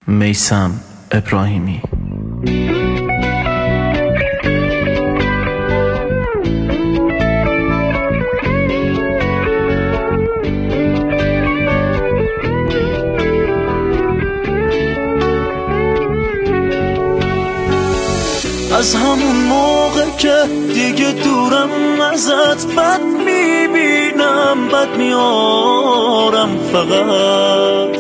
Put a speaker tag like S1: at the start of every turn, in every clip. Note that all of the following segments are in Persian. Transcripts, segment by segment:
S1: میثم ابراهیمی.
S2: از همون موقع که دیگه دورم ازت بد میبینم، بد میارم فقط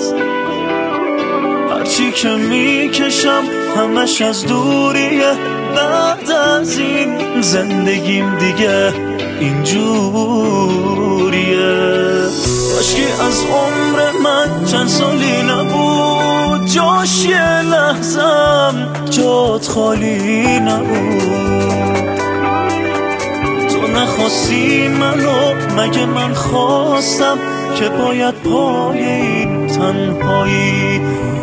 S2: هرچی که میکشم همش از دوریه. بعد از این زندگیم دیگه اینجوریه. کاشکی از عمر من چند سالی نبود، جاش یه لحظم جات خالی نبود. تو نخواستی منو، مگه من خواستم که باید پای این تنهایی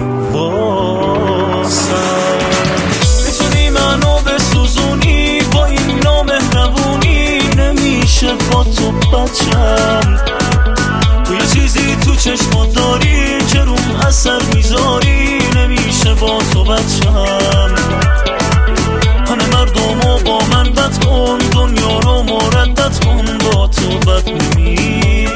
S2: واسم؟ میتونی منو بسوزونی با این نامهربونی، نمیشه با تو بچم. تو یه چیزی تو چشمات داری که روم اثر میذاری، نمیشه با تو بچم. همه مردمو با من بد کن، دنیا رو مردد کن، با تو بد نمیشه.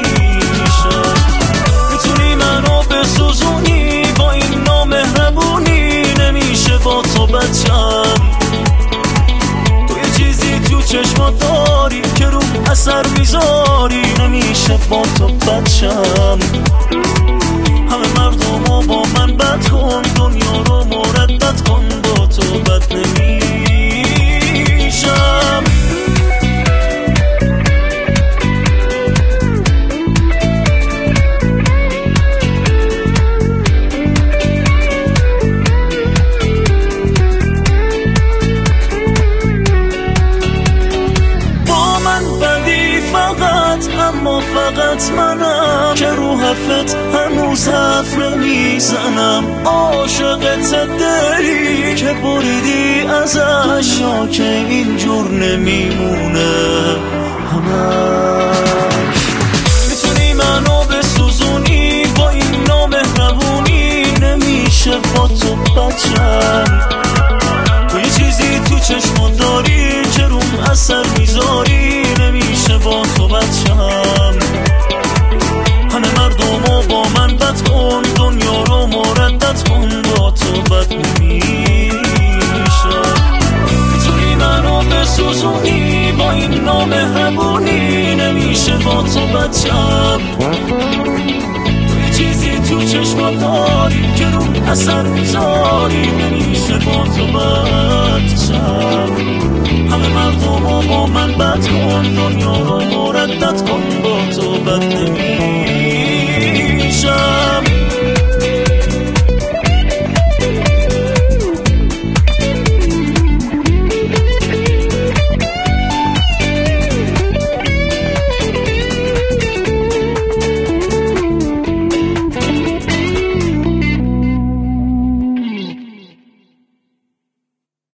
S2: میتونی منو بسوزونی با این نامهربونی، نمیشه با تو بچم. تو یه چیزی تو چشمات داری که روم اثر میذاری، نمیشه با تو بچم. همه مردمو با من بد کن، دنیا رو مردد کن، با تو بد نمیشم. با من بدی فقط، اما فقط منم که رو حرفت هنوز حرف نمیزنم. عاشقت دلی که بریدی ازش، که اینجور نمیمونه همش. میتونی منو بسوزونی با این نامهربونی، نمیشه با تو بچم. تو یه چیزی تو چشمات داری که روم اثر میذاری، نمیشه با تو بچم. همه مردمو با من بد کن، دنیا رو مردد کن، با تو بد نمیشه. میتونی منو بسوزونی با این نامهربونی، نمیشه با تو بچم. تو یه چیزی تو چشمات داری که روم اثر میذاری، نمیشه با تو بچم. همه مردمو با من بد کن، دنیا رو مردد کن، با تو بد نمیشه.